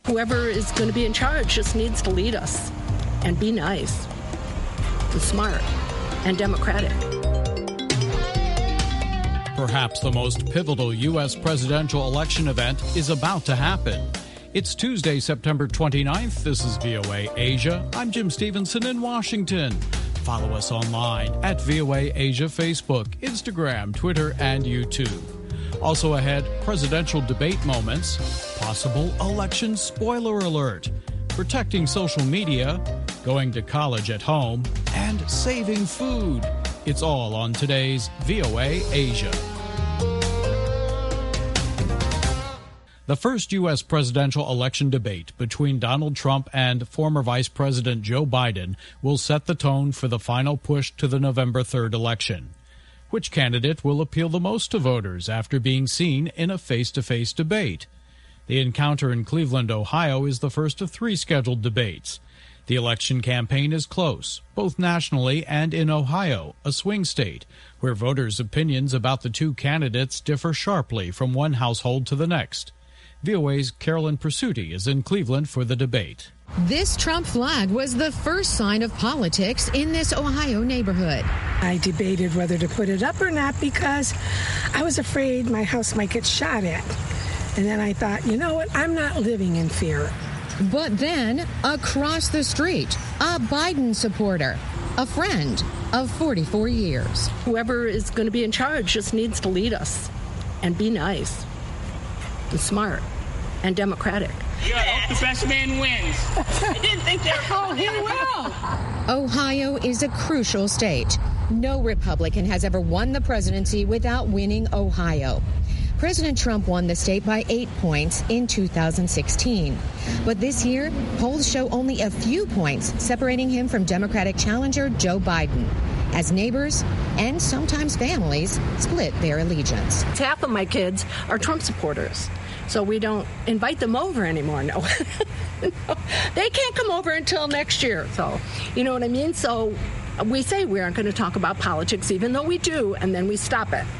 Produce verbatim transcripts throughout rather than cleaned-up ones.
Whoever is going to be in charge just needs to lead us and be nice and smart and democratic. Perhaps the most pivotal U S presidential election event is about to happen. It's Tuesday, September twenty-ninth. This is V O A Asia. I'm Jim Stevenson in Washington. Follow us online at V O A Asia Facebook, Instagram, Twitter, and YouTube. Also ahead, presidential debate moments, possible election spoiler alert, protecting social media, going to college at home, and saving food. It's all on today's V O A Asia. The first U S presidential election debate between Donald Trump and former Vice President Joe Biden will set the tone for the final push to the November third election. Which candidate will appeal the most to voters after being seen in a face-to-face debate? The encounter in Cleveland, Ohio is the first of three scheduled debates. The election campaign is close, both nationally and in Ohio, a swing state, where voters' opinions about the two candidates differ sharply from one household to the next. V O A's Carolyn Presutti is in Cleveland for the debate. This Trump flag was the first sign of politics in this Ohio neighborhood. I debated whether to put it up or not because I was afraid my house might get shot at. And then I thought, you know what, I'm not living in fear. But then, across the street, a Biden supporter, a friend of forty-four years. Whoever is going to be in charge just needs to lead us and be nice and smart and democratic. Yeah, I hope the best man wins. I didn't think they were... Oh, he will. Ohio is a crucial state. No Republican has ever won the presidency without winning Ohio. President Trump won the state by eight points in two thousand sixteen. But this year, polls show only a few points separating him from Democratic challenger Joe Biden, as neighbors and sometimes families split their allegiance. Half of my kids are Trump supporters, so we don't invite them over anymore. No. No. They can't come over until next year. So, you know what I mean? So we say we aren't going to talk about politics, even though we do, and then we stop it.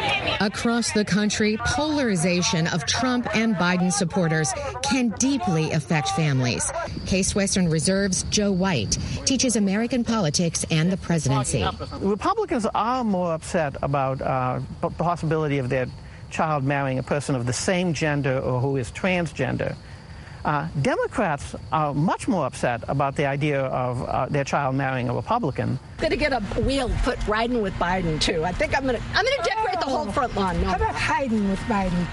Across the country, polarization of Trump and Biden supporters can deeply affect families. Case Western Reserve's Joe White teaches American politics and the presidency. Republicans are more upset about uh, the possibility of their child marrying a person of the same gender or who is transgender. Uh, Democrats are much more upset about the idea of uh, their child marrying a Republican. I'm going to get a wheel put riding with Biden, too. I think I'm going to I'm going to decorate oh, the whole front lawn. No. How about hiding with Biden?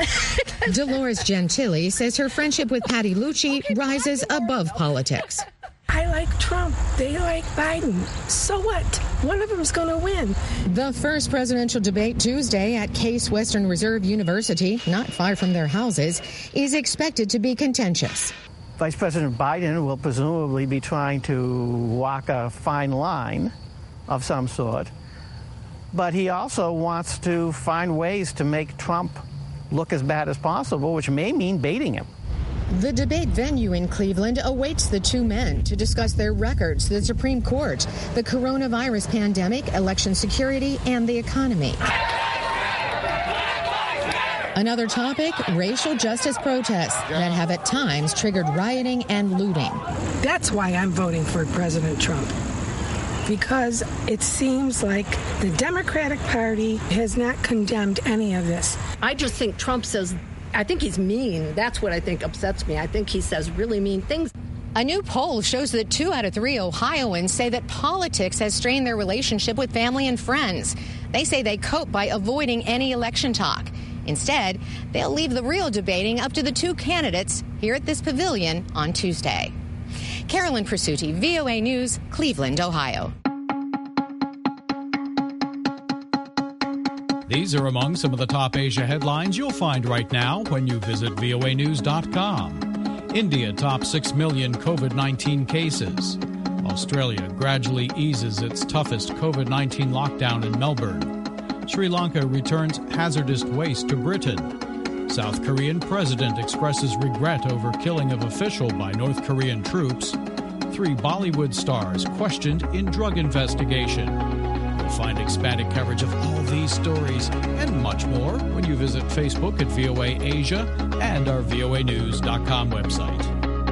Dolores Gentili says her friendship with Patty Lucci rises above politics. I like Trump. They like Biden. So what? One of them's going to win. The first presidential debate Tuesday at Case Western Reserve University, not far from their houses, is expected to be contentious. Vice President Biden will presumably be trying to walk a fine line of some sort, but he also wants to find ways to make Trump look as bad as possible, which may mean baiting him. The debate venue in Cleveland awaits the two men to discuss their records, the Supreme Court, the coronavirus pandemic, election security, and the economy. Another topic, racial justice protests that have at times triggered rioting and looting. That's why I'm voting for President Trump, because it seems like the Democratic Party has not condemned any of this. I just think Trump says, I think he's mean. That's what I think upsets me. I think he says really mean things. A new poll shows that two out of three Ohioans say that politics has strained their relationship with family and friends. They say they cope by avoiding any election talk. Instead, they'll leave the real debating up to the two candidates here at this pavilion on Tuesday. Carolyn Presutti, V O A News, Cleveland, Ohio. These are among some of the top Asia headlines you'll find right now when you visit V O A news dot com. India tops six million COVID nineteen cases. Australia gradually eases its toughest COVID nineteen lockdown in Melbourne. Sri Lanka returns hazardous waste to Britain. South Korean president expresses regret over killing of official by North Korean troops. Three Bollywood stars questioned in drug investigation. find expanded coverage of all these stories and much more when you visit Facebook at V O A Asia and our V O A news dot com website.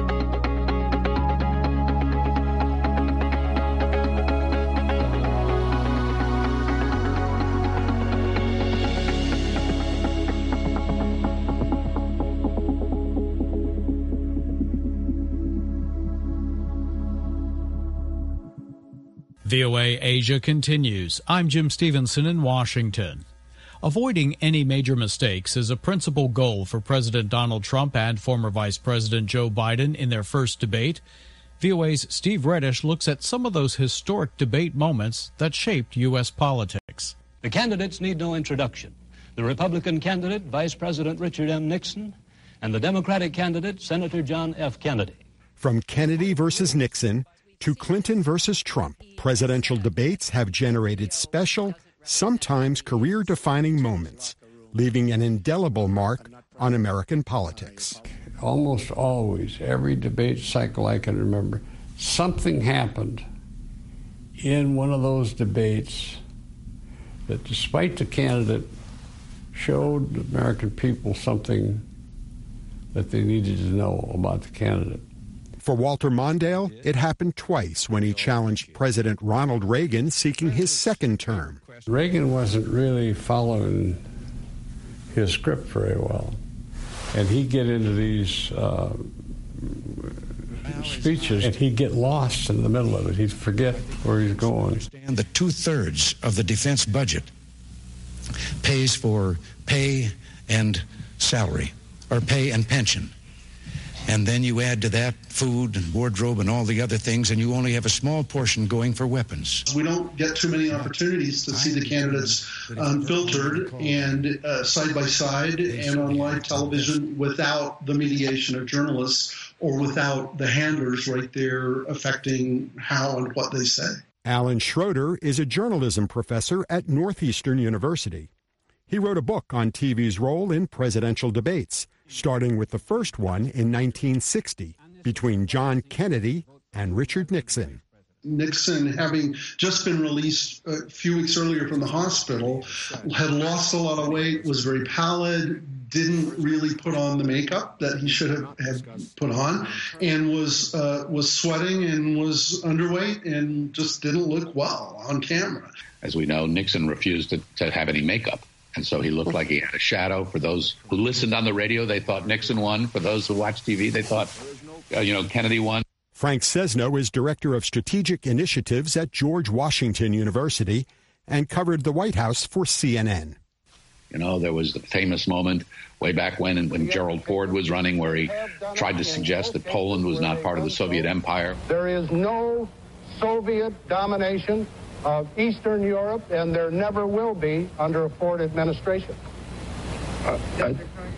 V O A Asia continues. I'm Jim Stevenson in Washington. Avoiding any major mistakes is a principal goal for President Donald Trump and former Vice President Joe Biden in their first debate. V O A's Steve Reddish looks at some of those historic debate moments that shaped U S politics. The candidates need no introduction. The Republican candidate, Vice President Richard M. Nixon, and the Democratic candidate, Senator John F. Kennedy. From Kennedy versus Nixon to Clinton versus Trump, presidential debates have generated special, sometimes career-defining moments, leaving an indelible mark on American politics. Almost always, every debate cycle I can remember, something happened in one of those debates that, despite the candidate, showed the American people something that they needed to know about the candidate. For Walter Mondale, it happened twice when he challenged President Ronald Reagan seeking his second term. Reagan wasn't really following his script very well. And he'd get into these uh, speeches, and he'd get lost in the middle of it. He'd forget where he's going. And the two-thirds of the defense budget pays for pay and salary, or pay and pension. And then you add to that food and wardrobe and all the other things, and you only have a small portion going for weapons. We don't get too many opportunities to see the candidates unfiltered and uh, side by side and on live television without the mediation of journalists or without the handlers right there affecting how and what they say. Alan Schroeder is a journalism professor at Northeastern University. He wrote a book on T V's role in presidential debates, starting with the first one in nineteen sixty between John Kennedy and Richard Nixon. Nixon, having just been released a few weeks earlier from the hospital, had lost a lot of weight, was very pallid, didn't really put on the makeup that he should have had put on, and was uh, was sweating and was underweight and just didn't look well on camera. As we know, Nixon refused to, to have any makeup. And so he looked like he had a shadow. For those who listened on the radio, they thought Nixon won. For those who watched T V, they thought, uh, you know, Kennedy won. Frank Sesno is Director of Strategic Initiatives at George Washington University and covered the White House for C N N. You know, there was the famous moment way back when, when Gerald Ford was running, where he tried to suggest that Poland was not part of the Soviet Empire. There is no Soviet domination of Eastern Europe, and there never will be under a Ford administration. Uh, I,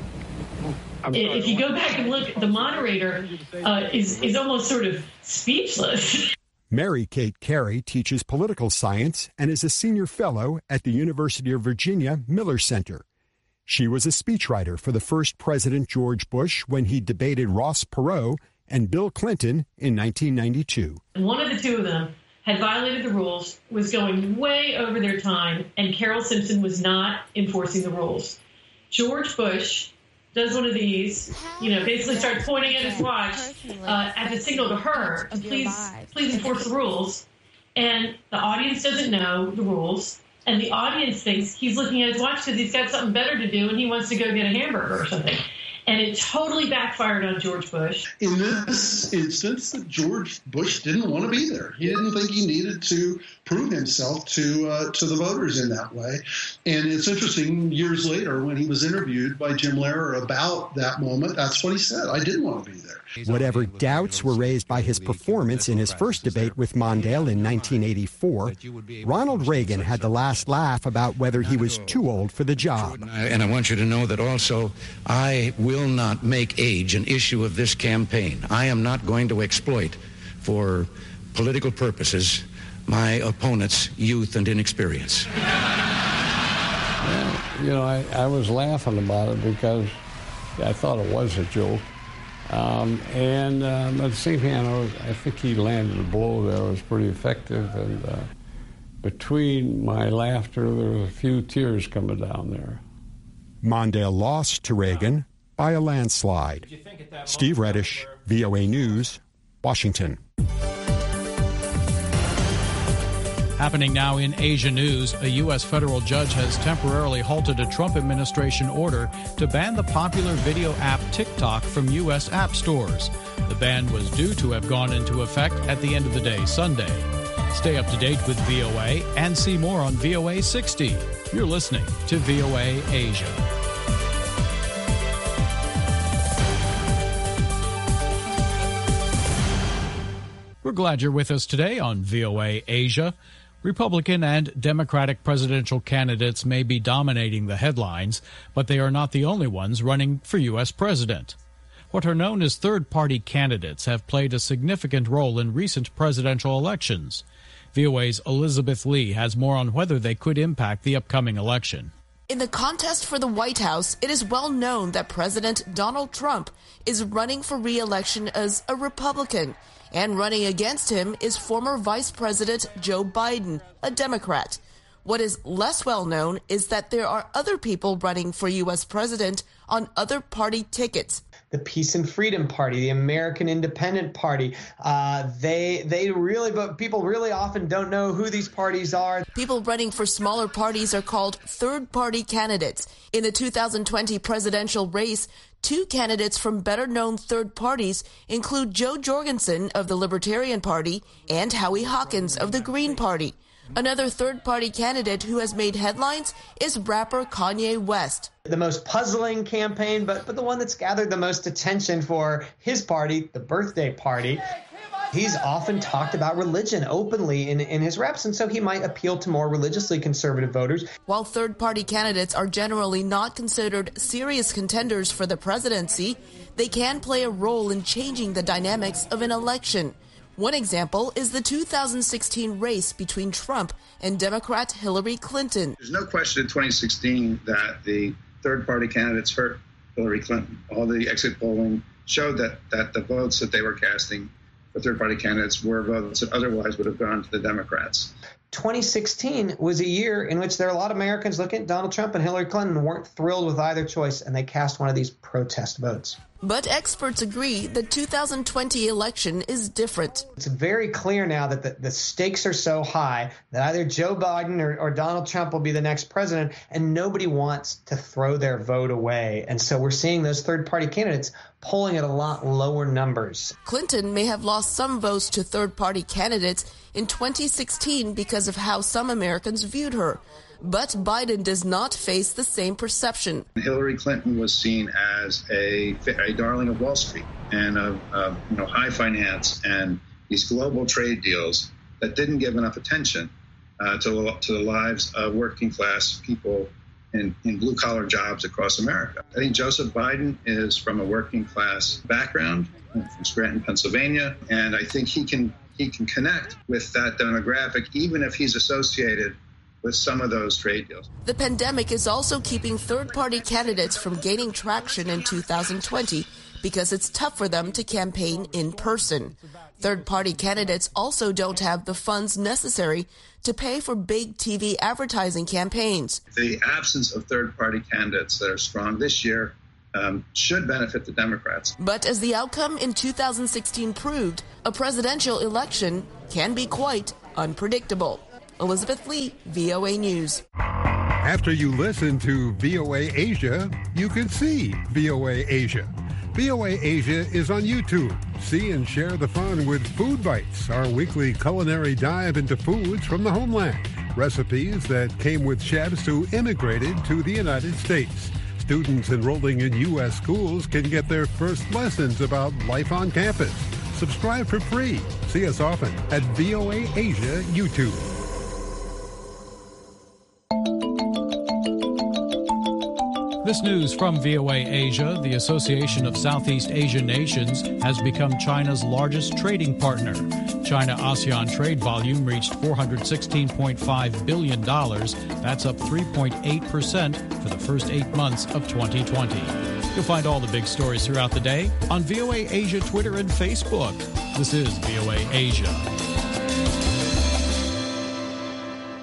if you go back and look, the moderator uh, is, is almost sort of speechless. Mary Kate Carey teaches political science and is a senior fellow at the University of Virginia Miller Center. She was a speechwriter for the first President George Bush when he debated Ross Perot and Bill Clinton in nineteen ninety-two. One of the two of them had violated the rules, was going way over their time, and Carol Simpson was not enforcing the rules. George Bush does one of these, you know, basically starts pointing at his watch uh, as a signal to her to please, please enforce the rules. And the audience doesn't know the rules, and the audience thinks he's looking at his watch because he's got something better to do and he wants to go get a hamburger or something. And it totally backfired on George Bush. In this instance, George Bush didn't want to be there. He didn't think he needed to prove himself to uh, to the voters in that way. And it's interesting, years later, when he was interviewed by Jim Lehrer about that moment, that's what he said. I didn't want to be there. Whatever doubts were raised by his performance in his first debate with Mondale in nineteen eighty-four, Ronald Reagan had the last laugh about whether he was too old for the job. And I want you to know that also I will not make age an issue of this campaign. I am not going to exploit for political purposes my opponent's youth and inexperience. Well, you know, I, I was laughing about it because I thought it was a joke. Um, and um, at the same hand, I, was, I think he landed a blow there. It was pretty effective. And, uh, between my laughter, there were a few tears coming down there. Mondale lost to Reagan by a landslide. Steve Reddish, V O A News, Washington. Happening now in Asia news, a U S federal judge has temporarily halted a Trump administration order to ban the popular video app TikTok from U S app stores. The ban was due to have gone into effect at the end of the day Sunday. Stay up to date with V O A and see more on V O A sixty. You're listening to V O A Asia. We're glad you're with us today on V O A Asia. Republican and Democratic presidential candidates may be dominating the headlines, but they are not the only ones running for U S president. What are known as third-party candidates have played a significant role in recent presidential elections. V O A's Elizabeth Lee has more on whether they could impact the upcoming election. In the contest for the White House, it is well known that President Donald Trump is running for re-election as a Republican. And running against him is former Vice President Joe Biden, a Democrat. What is less well known is that there are other people running for U S president on other party tickets. The Peace and Freedom Party, the American Independent Party, uh, they they really, but people really often don't know who these parties are. People running for smaller parties are called third-party candidates. In the two thousand twenty presidential race, two candidates from better-known third parties include Joe Jorgensen of the Libertarian Party and Howie Hawkins of the Green Party. Another third-party candidate who has made headlines is rapper Kanye West. The most puzzling campaign, but, but the one that's gathered the most attention for his party, the birthday party. He's often talked about religion openly in, in his reps, and so he might appeal to more religiously conservative voters. While third-party candidates are generally not considered serious contenders for the presidency, they can play a role in changing the dynamics of an election. One example is the two thousand sixteen race between Trump and Democrat Hillary Clinton. There's no question in twenty sixteen that the third-party candidates hurt Hillary Clinton. All the exit polling showed that, that the votes that they were casting for third-party candidates were votes that otherwise would have gone to the Democrats. twenty sixteen was a year in which there are a lot of Americans looking at Donald Trump and Hillary Clinton and weren't thrilled with either choice, and they cast one of these protest votes. But experts agree the two thousand twenty election is different. It's very clear now that the, the stakes are so high that either Joe Biden or, or Donald Trump will be the next president, and nobody wants to throw their vote away. And so we're seeing those third-party candidates polling at a lot lower numbers. Clinton may have lost some votes to third-party candidates in twenty sixteen because of how some Americans viewed her. But Biden does not face the same perception. Hillary Clinton was seen as a, a darling of Wall Street and of, of you know, high finance and these global trade deals that didn't give enough attention uh, to, to the lives of working class people in, in blue-collar jobs across America. I think Joseph Biden is from a working class background, from Scranton, Pennsylvania, and I think he can he can connect with that demographic, even if he's associated with some of those trade deals. The pandemic is also keeping third-party candidates from gaining traction in two thousand twenty because it's tough for them to campaign in person. Third-party candidates also don't have the funds necessary to pay for big T V advertising campaigns. The absence of third-party candidates that are strong this year um, should benefit the Democrats. But as the outcome in two thousand sixteen proved, a presidential election can be quite unpredictable. Elizabeth Lee, V O A News. After you listen to V O A Asia, you can see V O A Asia. V O A Asia is on YouTube. See and share the fun with Food Bites, our weekly culinary dive into foods from the homeland. Recipes that came with chefs who immigrated to the United States. Students enrolling in U S schools can get their first lessons about life on campus. Subscribe for free. See us often at V O A Asia YouTube. This news from V O A Asia. The Association of Southeast Asian Nations has become China's largest trading partner. China-ASEAN trade volume reached four hundred sixteen point five billion dollars. That's up three point eight percent for the first eight months of twenty twenty. You'll find all the big stories throughout the day on V O A Asia Twitter and Facebook. This is V O A Asia.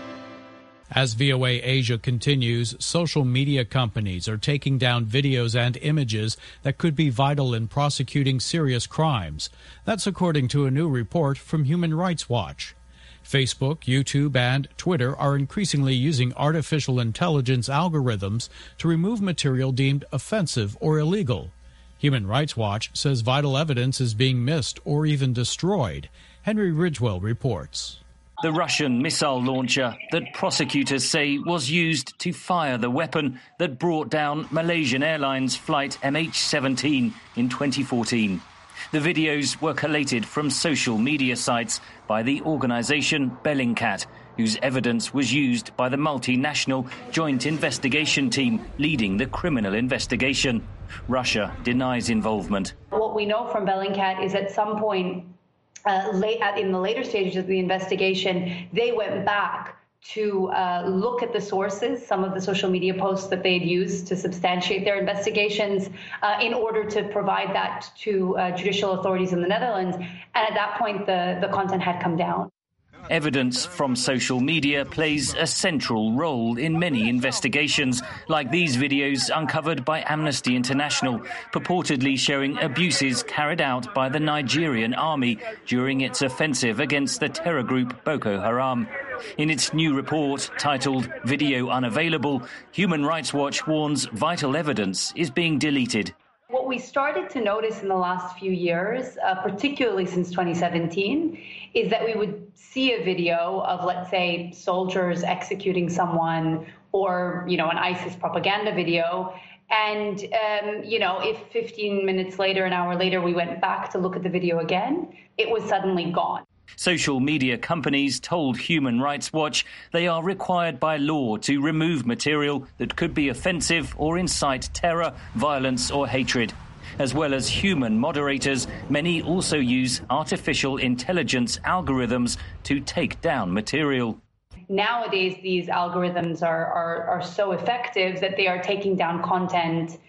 As V O A Asia continues, social media companies are taking down videos and images that could be vital in prosecuting serious crimes. That's according to a new report from Human Rights Watch. Facebook, YouTube, and Twitter are increasingly using artificial intelligence algorithms to remove material deemed offensive or illegal. Human Rights Watch says vital evidence is being missed or even destroyed. Henry Ridgwell reports. The Russian missile launcher that prosecutors say was used to fire the weapon that brought down Malaysian Airlines flight M H seventeen in twenty fourteen. The videos were collated from social media sites by the organisation Bellingcat, whose evidence was used by the multinational joint investigation team leading the criminal investigation. Russia denies involvement. What we know from Bellingcat is at some point Uh, late at, in the later stages of the investigation, they went back to uh, look at the sources, some of the social media posts that they had used to substantiate their investigations uh, in order to provide that to uh, judicial authorities in the Netherlands. And at that point, the, the content had come down. Evidence from social media plays a central role in many investigations, like these videos uncovered by Amnesty International, purportedly showing abuses carried out by the Nigerian army during its offensive against the terror group Boko Haram. In its new report, titled Video Unavailable, Human Rights Watch warns vital evidence is being deleted. What we started to notice in the last few years, uh, particularly since twenty seventeen, is that we would see a video of, let's say, soldiers executing someone or, you know, an ISIS propaganda video. And, um, you know, if fifteen minutes later, an hour later, we went back to look at the video again, it was suddenly gone. Social media companies told Human Rights Watch they are required by law to remove material that could be offensive or incite terror, violence or hatred. As well as human moderators, many also use artificial intelligence algorithms to take down material. Nowadays, these algorithms are, are, are so effective that they are taking down content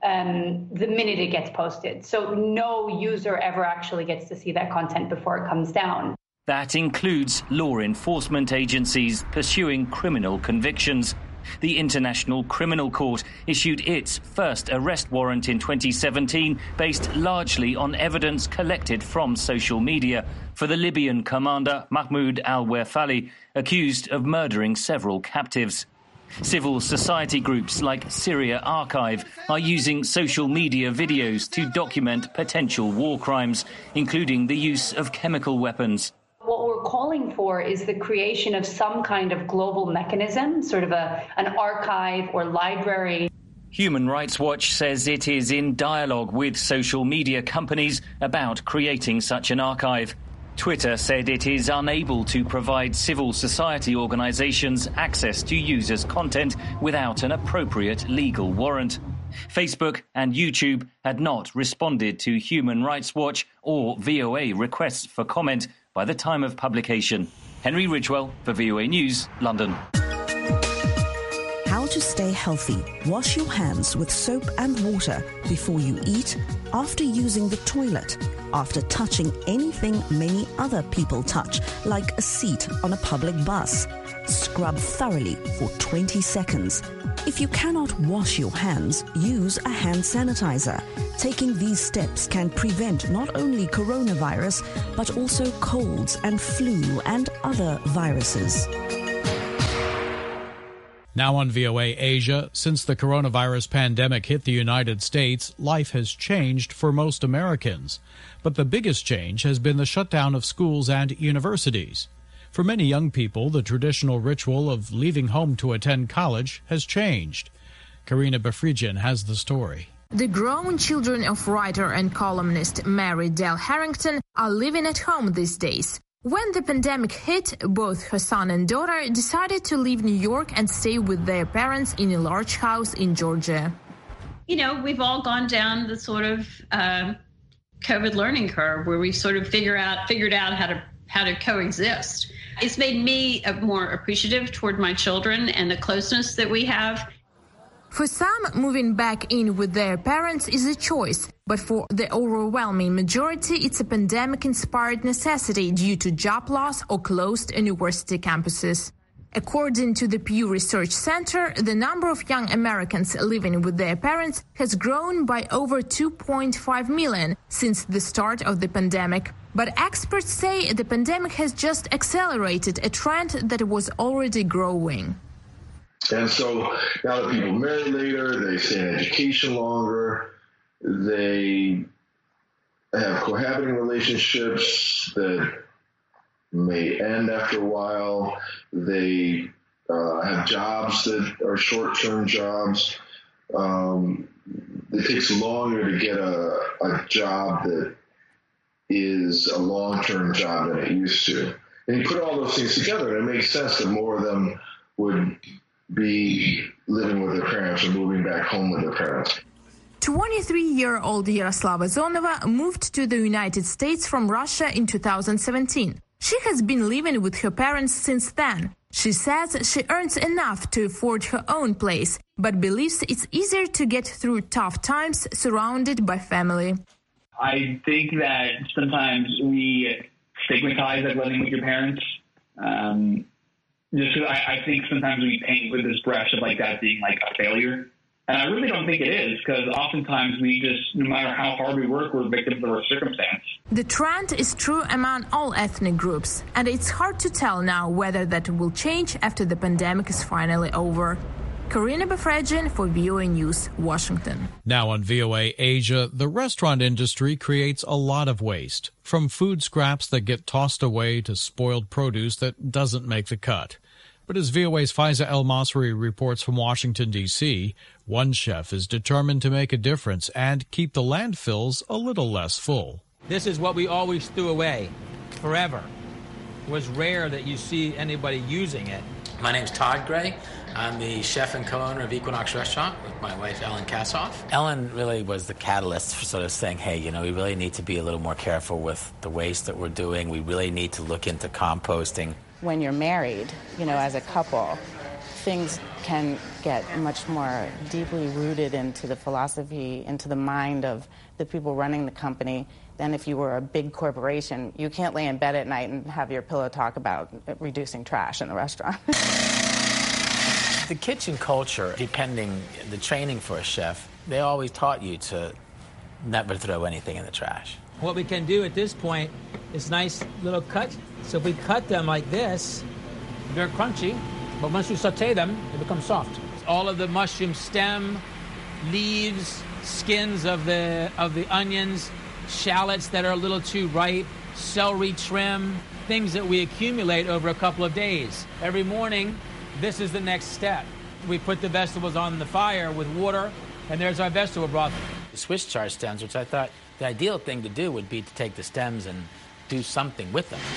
Um, the minute it gets posted. So no user ever actually gets to see that content before it comes down. That includes law enforcement agencies pursuing criminal convictions. The International Criminal Court issued its first arrest warrant in twenty seventeen, based largely on evidence collected from social media, for the Libyan commander Mahmoud al-Werfali, accused of murdering several captives. Civil society groups like Syria Archive are using social media videos to document potential war crimes, including the use of chemical weapons. What we're calling for is the creation of some kind of global mechanism, sort of a, an archive or library. Human Rights Watch says it is in dialogue with social media companies about creating such an archive. Twitter said it is unable to provide civil society organizations access to users' content without an appropriate legal warrant. Facebook and YouTube had not responded to Human Rights Watch or V O A requests for comment by the time of publication. Henry Ridgwell for V O A News, London. How to stay healthy. Wash your hands with soap and water before you eat, after using the toilet, after touching anything many other people touch, like a seat on a public bus. Scrub thoroughly for twenty seconds. If you cannot wash your hands, use a hand sanitizer. Taking these steps can prevent not only coronavirus, but also colds and flu and other viruses. Now on V O A Asia, since the coronavirus pandemic hit the United States, life has changed for most Americans. But the biggest change has been the shutdown of schools and universities. For many young people, the traditional ritual of leaving home to attend college has changed. Karina Befrigian has the story. The grown children of writer and columnist Mary Dell Harrington are living at home these days. When the pandemic hit, both her son and daughter decided to leave New York and stay with their parents in a large house in Georgia. You know, we've all gone down the sort of uh, COVID learning curve where we sort of figure out figured out how to how to coexist. It's made me more appreciative toward my children and the closeness that we have. For some, moving back in with their parents is a choice, but for the overwhelming majority, it's a pandemic-inspired necessity due to job loss or closed university campuses. According to the Pew Research Center, the number of young Americans living with their parents has grown by over two point five million since the start of the pandemic. But experts say the pandemic has just accelerated a trend that was already growing. And so now that people marry later, they stay in education longer, they have cohabiting relationships that may end after a while, they uh, have jobs that are short-term jobs. Um, it takes longer to get a, a job that is a long-term job than it used to. And you put all those things together, and it makes sense that more of them would be living with their parents or moving back home with their parents. twenty-three-year-old Yaroslava Zonova moved to the United States from Russia in two thousand seventeen. She has been living with her parents since then. She says she earns enough to afford her own place, but believes it's easier to get through tough times surrounded by family. I think that sometimes we stigmatize like living with your parents. Um, just I, I think sometimes we paint with this brush of like that being like a failure. And I really don't think it is, because oftentimes we just, no matter how hard we work, we're victims of our circumstance. The trend is true among all ethnic groups, and it's hard to tell now whether that will change after the pandemic is finally over. Karina Befredjian for V O A News, Washington. Now on V O A Asia, the restaurant industry creates a lot of waste, from food scraps that get tossed away to spoiled produce that doesn't make the cut. But as V O A's Faiza El-Masri reports from Washington, D C, one chef is determined to make a difference and keep the landfills a little less full. This is what we always threw away, forever. It was rare that you see anybody using it. My name's Todd Gray. I'm the chef and co-owner of Equinox Restaurant with my wife, Ellen Kassoff. Ellen really was the catalyst for sort of saying, hey, you know, we really need to be a little more careful with the waste that we're doing. We really need to look into composting. When you're married, you know, as a couple, things can get much more deeply rooted into the philosophy, into the mind of the people running the company than if you were a big corporation. You can't lay in bed at night and have your pillow talk about reducing trash in the restaurant. The kitchen culture, depending the training for a chef, they always taught you to never throw anything in the trash. What we can do at this point is nice little cuts. So if we cut them like this, they're crunchy, but once you saute them, they become soft. All of the mushroom stem, leaves, skins of the of the onions, shallots that are a little too ripe, celery trim, things that we accumulate over a couple of days. Every morning, this is the next step. We put the vegetables on the fire with water, and there's our vegetable broth. The Swiss chard stems, which I thought the ideal thing to do would be to take the stems and do something with them.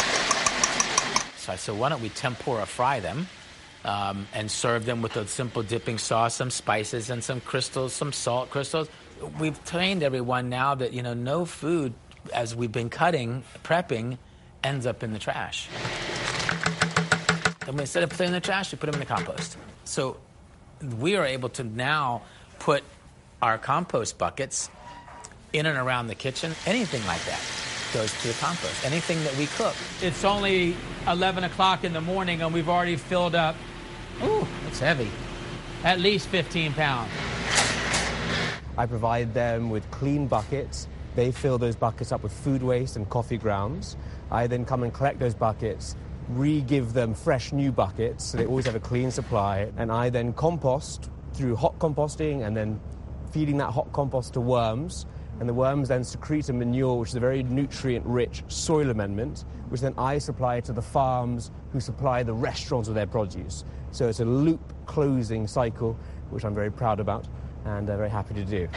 So I said, why don't we tempura fry them um, and serve them with a simple dipping sauce, some spices and some crystals, some salt crystals. We've trained everyone now that, you know, no food, as we've been cutting, prepping, ends up in the trash. And instead of putting them in the trash, we put them in the compost. So we are able to now put our compost buckets in and around the kitchen. Anything like that goes to the compost. Anything that we cook. It's only eleven o'clock in the morning and we've already filled up, ooh, that's heavy, at least fifteen pounds. I provide them with clean buckets. They fill those buckets up with food waste and coffee grounds. I then come and collect those buckets, re-give them fresh new buckets, so they always have a clean supply, and I then compost through hot composting and then feeding that hot compost to worms, and the worms then secrete a manure, which is a very nutrient-rich soil amendment, which then I supply to the farms who supply the restaurants with their produce. So it's a loop-closing cycle, which I'm very proud about and uh, very happy to do.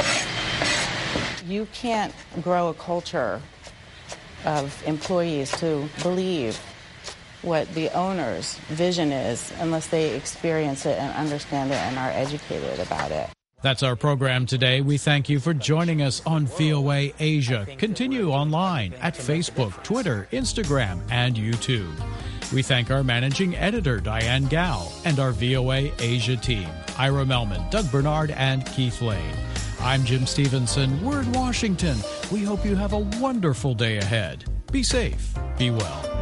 You can't grow a culture of employees to believe what the owner's vision is unless they experience it and understand it and are educated about it. That's our program today. We thank you for joining us on V O A Asia. Continue online at Facebook, Twitter, Instagram, and YouTube. We thank our managing editor, Diane Gao, and our V O A Asia team, Ira Melman, Doug Bernard, and Keith Lane. I'm Jim Stevenson. We're in Washington. We hope you have a wonderful day ahead. Be safe. Be well.